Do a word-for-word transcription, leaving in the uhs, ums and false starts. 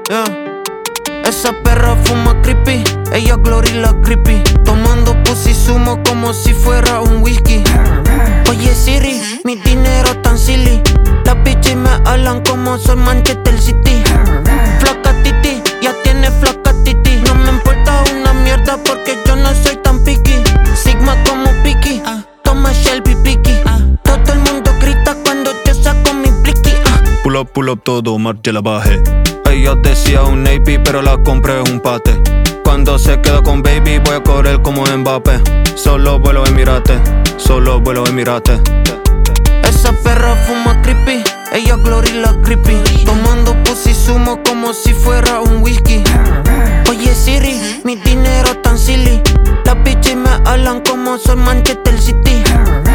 Yeah. Esa perra fuma creepy, ella glory la creepy. Tomando pussy sumo como si fuera un whisky. Oye Siri, mi dinero tan silly. Las bitches me hablan como soy Manchester City. Flaca titi, ya tiene flaca titi. No me importa una mierda porque yo no soy tan picky. Sigma como Piki, toma Shelby Picky. Todo el mundo grita cuando yo saco mi blicky. Pull up, pull up todo, marche la baje. Ella decía un A P, pero la compré un pate. Cuando se queda con baby, voy a correr como Mbappé. Solo vuelo Emirate, solo vuelo Emirate. Esa perra fuma creepy, ella glory la creepy. Tomando pussy sumo como si fuera un whisky. Oye Siri, mi dinero tan silly. Las bitches me hablan como soy Manchester City.